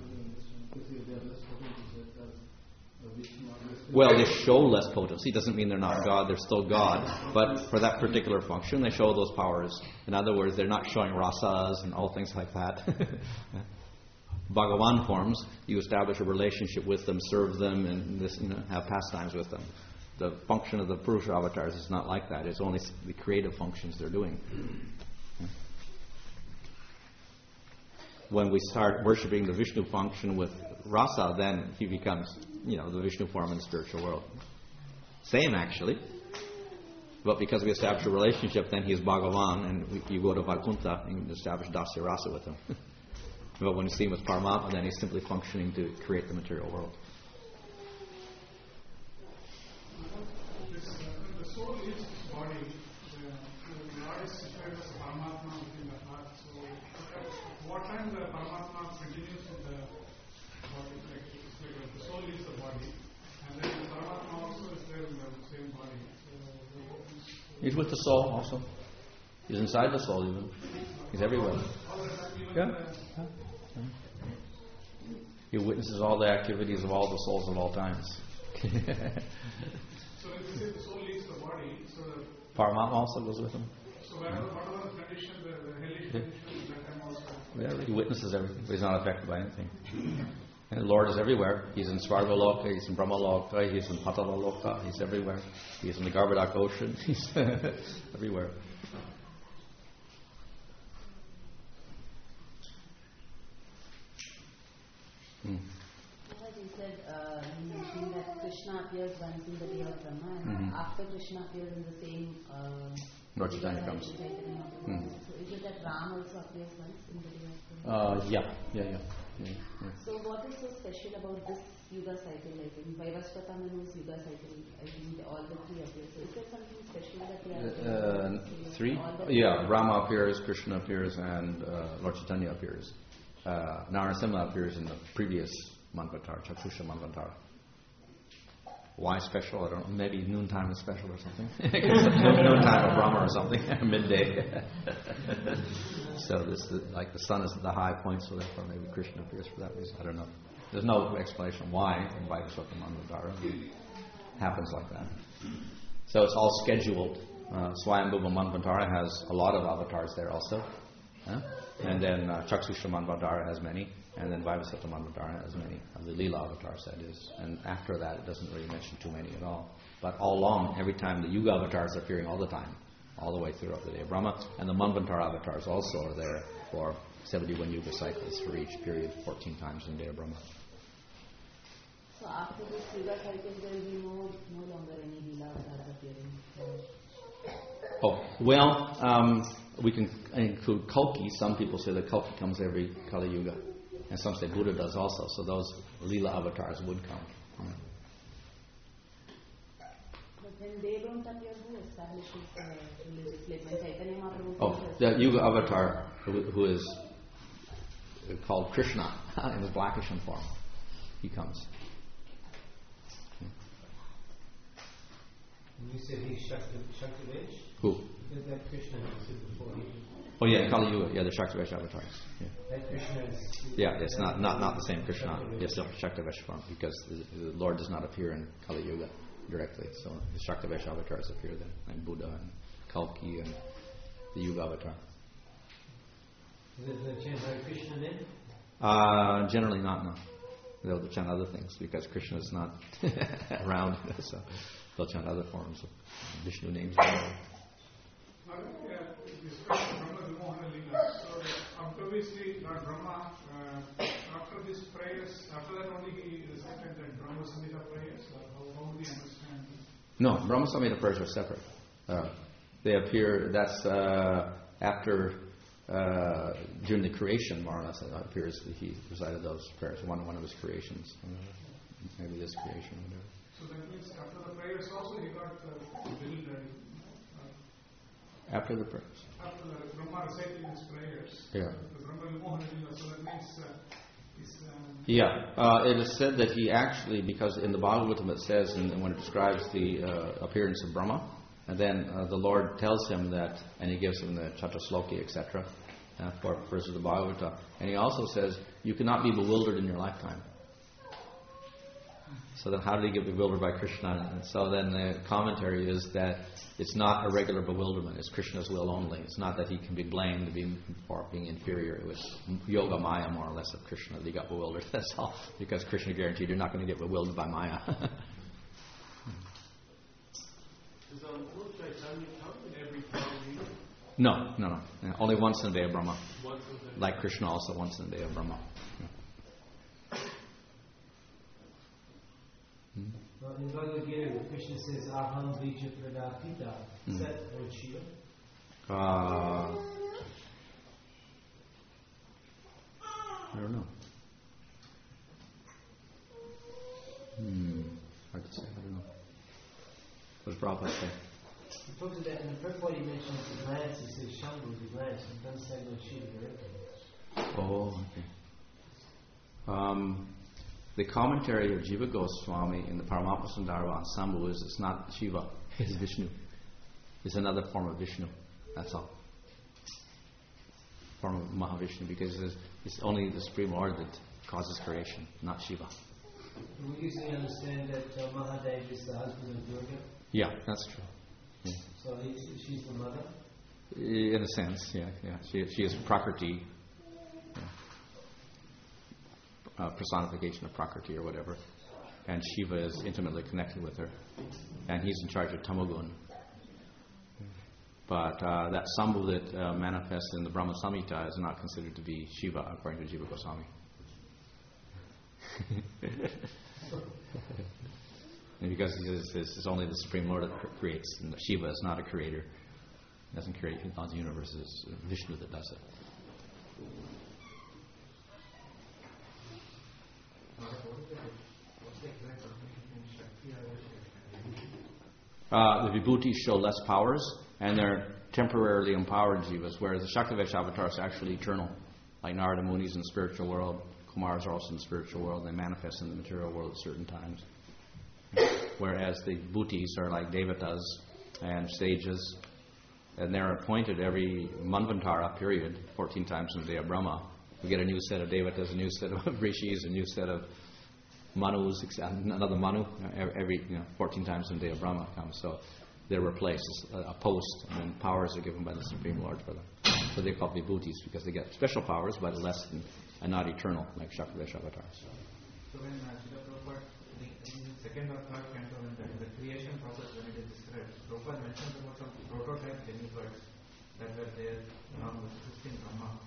well, they show less potency. Doesn't mean they're not God. They're still God. But for that particular function, they show those powers. In other words, they're not showing rasas and all things like that. Bhagavan forms, you establish a relationship with them, serve them, and have pastimes with them. The function of the Purusha avatars is not like that. It's only the creative functions they're doing. When we start worshipping the Vishnu function with rasa, then he becomes, the Vishnu form in the spiritual world. Same, actually. But because we establish a relationship, then he's Bhagavan, and you go to Vaikuntha and establish Dasya Rasa with him. But when you see him as Paramatma, then he's simply functioning to create the material world. The soul is body. The Lord is situated as Paramatma within the heart. So, what time the Paramatma continues with the body? Like the soul is the body, and then the Paramatma also is there in the same body. So, He's with the soul also. He's inside the soul even. He's everywhere. Yeah. He witnesses all the activities of all the souls of all times. So if you say the soul leaves the body, so Paramatma also goes with him. So whatever the condition, the hellish condition, that time also. Yeah, he witnesses everything, but he's not affected by anything. And the Lord is everywhere. He's in Svargaloka, he's in Brahmaloka, he's in Patalaloka, he's everywhere. He's in the Garbhodak ocean, he's everywhere. You said, you mentioned that Krishna appears once in the day of Brahma, and after Krishna appears in the same Lord Chaitanya comes. So is it that Ram also appears once in the day of Brahma? Yeah. So what is so special about this Yuga cycle? Like in Vaivasvata Manu's Yuga cycle, I think all the three appear. So is there something special that they are three? Yeah, Rama appears, Krishna appears, and Lord Chaitanya appears. Narasimha appears in the previous Manvantara, Chatusha Manvantara. Why special? I don't know. Maybe noontime is special or something. Noontime of Brahma or something. Midday. So this, like the sun is at the high point, so therefore maybe Krishna appears for that reason. I don't know. There's no explanation why in Vaivasvata Manvantara. It happens like that. So it's all scheduled Swayambhuva Manvantara has a lot of avatars there also. And then Chakshusha Manvantara has many. And then Vaivasata Manvantara has many of the Leela avatars, that is. And after that, it doesn't really mention too many at all. But all along, every time the Yuga avatars are appearing all the time, all the way throughout the day of Brahma. And the Manvantara avatars also are there for 71 Yuga cycles for each period, 14 times in the day of Brahma. So after this Yuga cycle, there will be no longer any Leela avatars appearing. Oh, well, we can include Kalki. Some people say that Kalki comes every Kali Yuga. And some say Buddha does also. So those Leela avatars would come. But when they don't appear, who establishes religious life? When Chaitanya Mahaprabhu the Yuga avatar who is called Krishna in his Blackishan form, he comes. You said he's Shaktivesh? Who? That Krishna you said before. Oh yeah, Kali Yuga. Yeah, the Shaktivesh avatars. Yeah. That Krishna is... Yeah, it's not the same Krishna. It's the Shaktivesh form because the Lord does not appear in Kali Yuga directly. So the Shaktivesh avatars appear then, and Buddha and Kalki and the Yuga avatar. Is it the chant Hare Krishna then? Generally not, no. They'll chant other things because Krishna is not around, so they'll chant other forms of Vishnu names. This question, Brahma Vimohana Leela. So, obviously, Lord Brahma, after these prayers, after that only he recited the Brahma Samhita prayers? How do we understand this? No, Brahma Samhita prayers are separate. They appear, that's after, during the creation, more or less, it appears that he recited those prayers, one of his creations. Maybe this creation, whatever. So that means after the prayers also he got billed. After the prayers. After the Brahma reciting his prayers. Yeah. The Brahma Vimohana Leela. So that means it is said that he actually, because in the Bhagavatam it says, and when it describes the appearance of Brahma, and then the Lord tells him that, and he gives him the Chatusloki, etc., for verses of the Bhagavata, and he also says, you cannot be bewildered in your lifetime. So then how did he get bewildered by Krishna? And so then the commentary is that it's not a regular bewilderment, it's Krishna's will only. It's not that he can be blamed for being inferior. It was yoga maya, more or less, of Krishna that he got bewildered. That's all. Because Krishna guaranteed you're not going to get bewildered by maya. Does Lord Chaitanya come in every Kali? No. Only once in the day of Brahma. Once in the day. Like Krishna also once in the day of Brahma. In Bhagavad Gita, Krishna says, Aham Bija Pradapita. Is that Lord Shiva? I don't know. Hard to say. I don't know. What does Prabhupada say? He talks about, in the purport he mentions the glance, he says Shambhu is the glance, he doesn't say Lord Shiva directly. Oh, okay. The commentary of Jiva Goswami in the Paramapa Sundara on Sambhu is it's not Shiva, it's Vishnu. It's another form of Vishnu. That's all. Form of Mahavishnu, because it's only the Supreme Lord that causes creation, not Shiva. We usually understand that Mahadev is the husband of Durga. Yeah, that's true. Yeah. So she's the mother? In a sense, yeah. She is Prakriti. Personification of Prakriti or whatever, and Shiva is intimately connected with her, and he's in charge of Tamagun. But that Sambhu that manifests in the Brahma Samhita is not considered to be Shiva according to Jiva Goswami. And because it's only the Supreme Lord that creates, and Shiva is not a creator. He doesn't create the universe, it's Vishnu that does it. The Vibhutis show less powers, and they're temporarily empowered jivas, whereas the Shaktivesh avatars are actually eternal. Like Narada Muni is in the spiritual world, Kumars are also in the spiritual world, they manifest in the material world at certain times. Whereas the Vibhutis are like Devatas and sages, and they're appointed every Manvantara period, 14 times in the day of Brahma. We get a new set of Devatas, a new set of Rishis, a new set of Manus, another Manu, every 14 times in the day of Brahma comes. So they're replaced, a post, and then powers are given by the Supreme Lord for them. So they're called vibhutis because they get special powers, but less than, and not eternal, like Shaktivesh avatars. So when Srila Prabhupada, in the second or third canto, when the creation process, when it is described, Prabhupada mentions about some prototype demigods that were there along with existing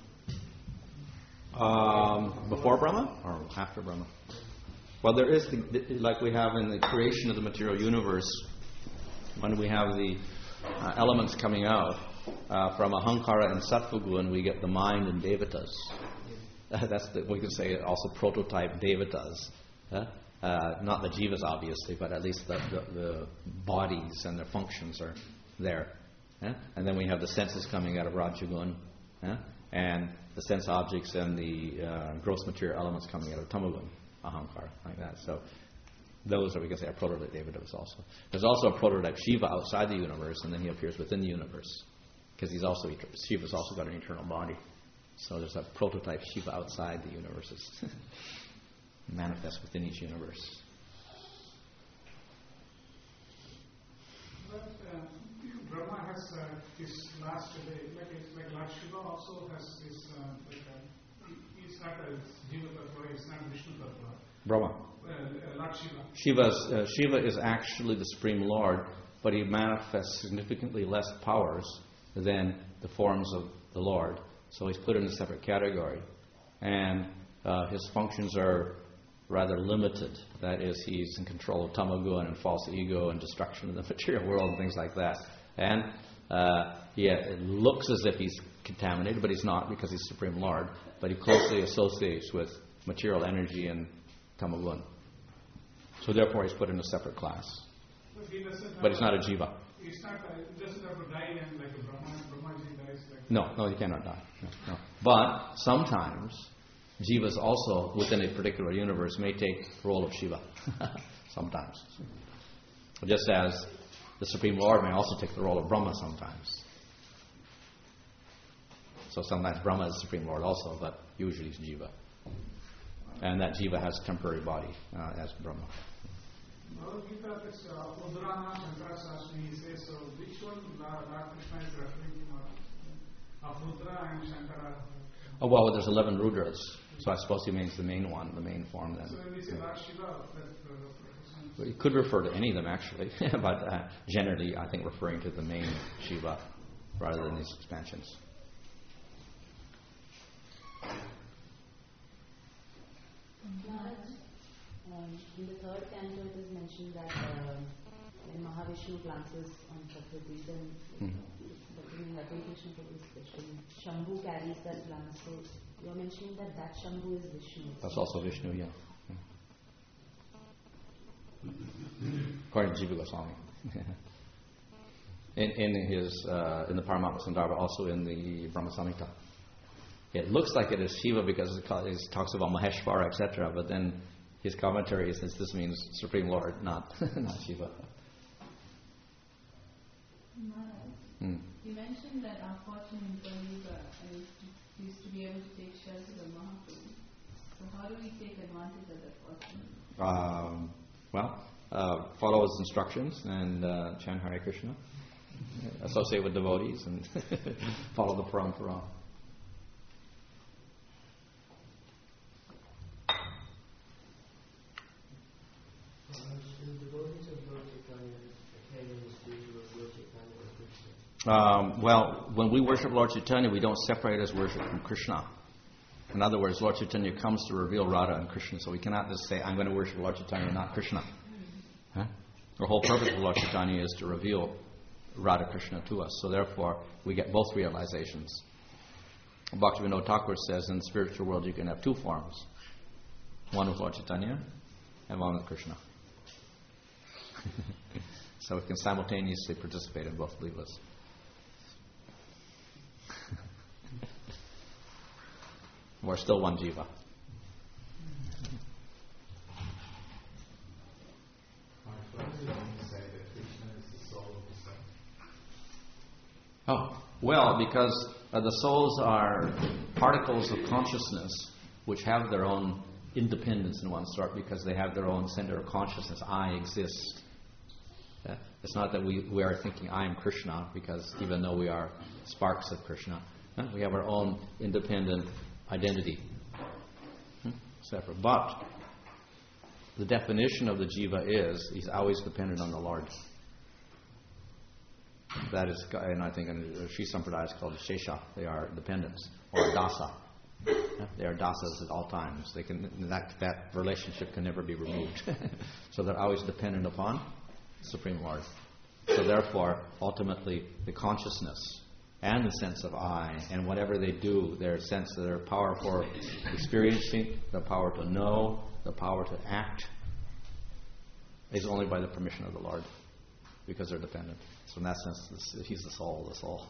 Brahma. Before Brahma or after Brahma? Well, there is, like we have in the creation of the material universe, when we have the elements coming out from Ahankara and Sattvagun, we get the mind and Devatas. That's we could say also prototype Devatas. Not the jivas, obviously, but at least the bodies and their functions are there. And then we have the senses coming out of Rajagun, and the sense objects and the gross material elements coming out of Tamagun, Ahankara, like that. So those are, we can say, are prototype Devatas also. There's also a prototype Shiva outside the universe, and then he appears within the universe, because Shiva's also got an eternal body. So there's a prototype Shiva outside the universes, manifest within each universe. But Brahma has his last day, like Lord Shiva also has his he's not a Jiva Tattva, he's not Vishnu Tattva. Brahma. Lord Shiva. Shiva is actually the Supreme Lord, but he manifests significantly less powers than the forms of the Lord. So he's put in a separate category. And his functions are rather limited. That is, he's in control of tamagun and false ego and destruction of the material world and things like that. And it looks as if he's contaminated, but he's not because he's Supreme Lord. But he closely associates with material energy and tamagun. So therefore he's put in a separate class. But he's not a jiva. He's not he doesn't have to die and like a Brahmaji dies like No, he cannot die. No. But sometimes jivas also within a particular universe may take the role of Shiva. Sometimes. Just as the Supreme Lord may also take the role of Brahma sometimes. So sometimes Brahma is the Supreme Lord also, but usually it's jiva. And that jiva has a temporary body as Brahma. Bhagavad Gita, this Udrana Shankara Sashmi, he says, so which one Lord Krishna is referring to? Rudra and Shankara? Oh, well, there's 11 Rudras, so I suppose he means the main one, the main form then. So when we say Lord Shiva, that It could refer to any of them actually, but generally I think referring to the main Shiva rather than these expansions. In the third canto it is mentioned that when Mahavishnu glances on Prakriti, then in Latin Krishna especially, Shambhu carries that glance. So you are mentioning that Shambhu is Vishnu. That's also Vishnu, yeah. According to Jiva Goswami. in the Paramatma Sandarbha, also in the Brahma Samhita. It looks like it is Shiva because it talks about Maheshvara, etc., but then his commentary says this means Supreme Lord, not Shiva. You mentioned that our fortune in Kali-yuga used to be able to take shelter of Mahaprabhu. So how do we take advantage of that fortune? Follow his instructions and chant Hare Krishna. Associate with devotees and follow the parampara. When we worship Lord Chaitanya, we don't separate his worship from Krishna. In other words, Lord Chaitanya comes to reveal Radha and Krishna, so we cannot just say, I'm going to worship Lord Chaitanya, not Krishna. The whole purpose of Lord Chaitanya is to reveal Radha Krishna to us, so therefore we get both realizations. Bhaktivinoda Thakur says in the spiritual world you can have two forms, one with Lord Chaitanya and one with Krishna. So we can simultaneously participate in both leelas. We're still one jiva. Because the souls are particles of consciousness which have their own independence in one sort because they have their own center of consciousness. I exist. It's not that we are thinking, I am Krishna, because even though we are sparks of Krishna, we have our own independent identity. Separate. But the definition of the jiva is he's always dependent on the Lord. That is, and I think in Sri Sampradaya it's called Shesha. They are dependents, or dasa. They are dasas at all times. They can that relationship can never be removed. So they're always dependent upon the Supreme Lord. So therefore, ultimately, the consciousness and the sense of I, and whatever they do, their sense of their power for experiencing, the power to know, the power to act, is only by the permission of the Lord, because they're dependent. So in that sense, he's the soul of the soul.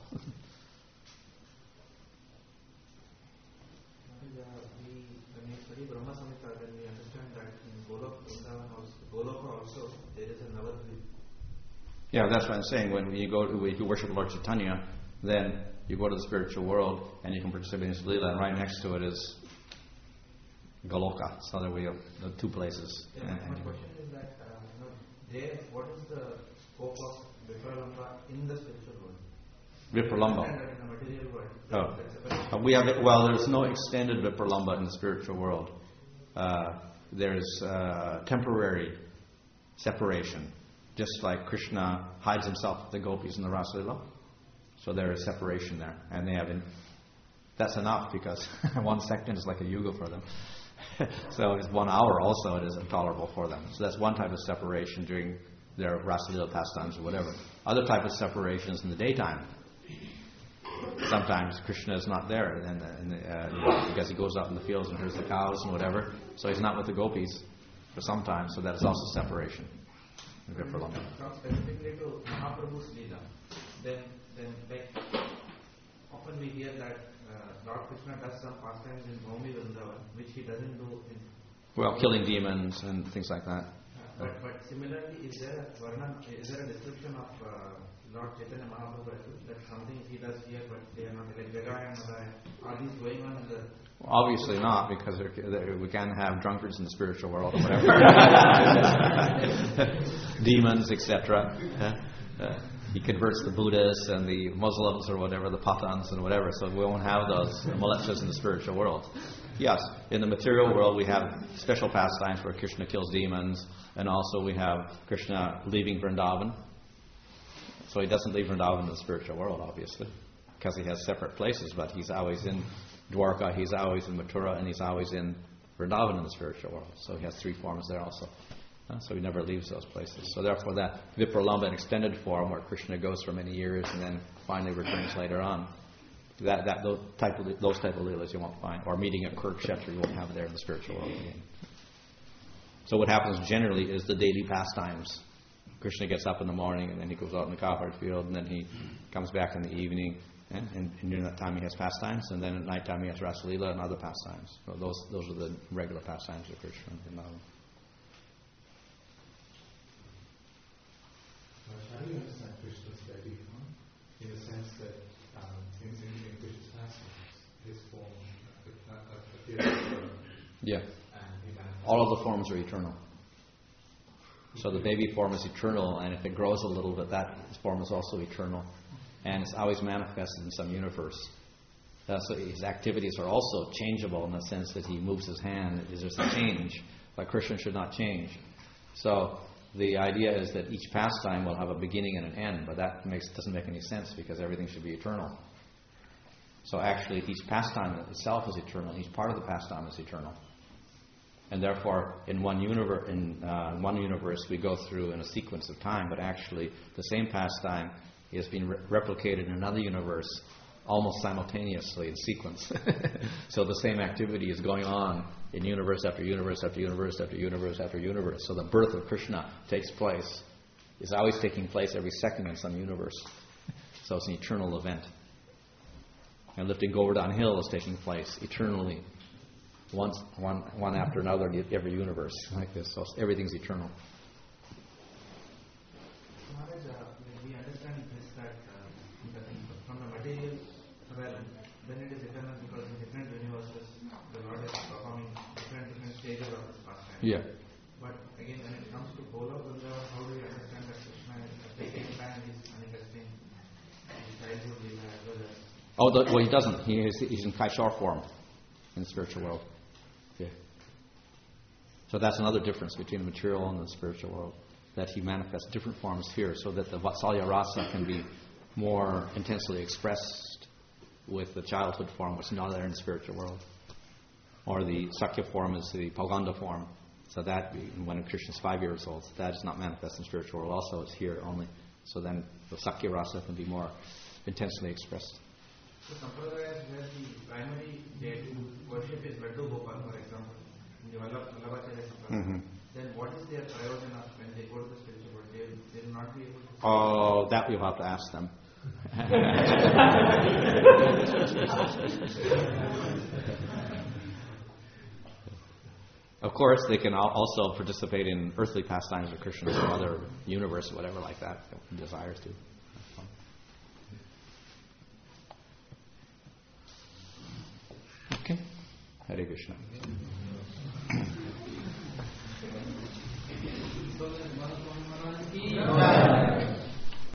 When we study Brahma Samhita, then we understand that in Goloka also there is a Navadvip. Yeah, that's what I'm saying. When you worship Lord Chaitanya, then you go to the spiritual world and you can participate in his Leela, and right next to it is Goloka. So there we have the two places. Yeah, my question is that there, what is the scope of Vipralamba in the spiritual world? Vipralamba. In the material world. There's no extended Vipralamba in the spiritual world. There's temporary separation, just like Krishna hides himself with the gopis in the Rasa Leela. So there is separation there, and they have. That's enough, because 1 second is like a yuga for them. So it's 1 hour also it is intolerable for them. So that's one type of separation during their Rasa Leela pastimes or whatever. Other type of separation is in the daytime. Sometimes Krishna is not there, because he goes out in the fields and herds the cows and whatever. So he's not with the gopis for some time. So that is also separation. Talk specifically to Mahaprabhu's Leela. Then like often we hear that Lord Krishna does some pastimes in Bhumi Vrindavan, which he doesn't do in... killing demons and things like that. But similarly, is there a description of Lord Chaitanya Mahaprabhu that something he does here, but they are not, like Jagai and Madai? Are these going on in the... Obviously not, because we can't have drunkards in the spiritual world or whatever. Demons, etc. He converts the Buddhists and the Muslims or whatever, the Pathans and whatever, so we won't have those molestas in the spiritual world. Yes, in the material world we have special pastimes where Krishna kills demons, and also we have Krishna leaving Vrindavan. So he doesn't leave Vrindavan in the spiritual world, obviously, because he has separate places, but he's always in Dwarka, he's always in Mathura, and he's always in Vrindavan in the spiritual world. So he has 3 forms there also. So he never leaves those places. So therefore that Vipralamba, an extended form where Krishna goes for many years and then finally returns later on, those type of leelas you won't find. Or meeting at Kurukshetra you won't have there in the spiritual world again. So what happens generally is the daily pastimes. Krishna gets up in the morning and then he goes out in the cowherd field, and then he comes back in the evening, and during that time he has pastimes, and then at night time he has Rasa Leela and other pastimes. So those are the regular pastimes of Krishna in Vrindavan. How do you understand Krishna's deity form? In the sense that in Krishna's pastimes, his form appears. Yeah. All of the forms are eternal. So the baby form is eternal, and if it grows a little bit, that form is also eternal. And it's always manifested in some universe. So his activities are also changeable in the sense that he moves his hand. There's a change, but Krishna should not change. So the idea is that each pastime will have a beginning and an end, but that doesn't make any sense, because everything should be eternal. So actually each pastime itself is eternal. Each part of the pastime is eternal. And therefore, in one universe, we go through in a sequence of time, but actually the same pastime is being replicated in another universe almost simultaneously in sequence. So the same activity is going on in universe after universe after universe after universe after universe. So the birth of Krishna takes place, is always taking place every second in some universe. So it's an eternal event. And lifting Govardhan Hill is taking place eternally. One after another in every universe like this. So everything's eternal. Maharaj, we understand this that from the material realm, then it is eternal, because in different universes the Lord is performing different stages of this pastime. Yeah. But again, when it comes to Goloka Vrindavan, how do we understand that Krishna Well, he doesn't. He's in Kaishar form in the spiritual world. Okay. So that's another difference between the material and the spiritual world, that he manifests different forms here so that the Vatsalya rasa can be more intensely expressed with the childhood form, which is not there in the spiritual world. Or the Sakya form is the Pauganda form. So that, when Krishna is 5 years old, that is not manifest in the spiritual world. Also, it's here only. So then the Sakya rasa can be more intensely expressed. So, Sampradaya, where the primary deity worship is Veddu Gopal, for example, in the Vallabhacharya Sampradaya, then what is their prayojana when they go to the spiritual world? They will not be able to... Oh, that you'll have to ask them. Of course, they can also participate in earthly pastimes of Krishna or some other universe, whatever like that, if he desires to. Okay. Hare Krishna.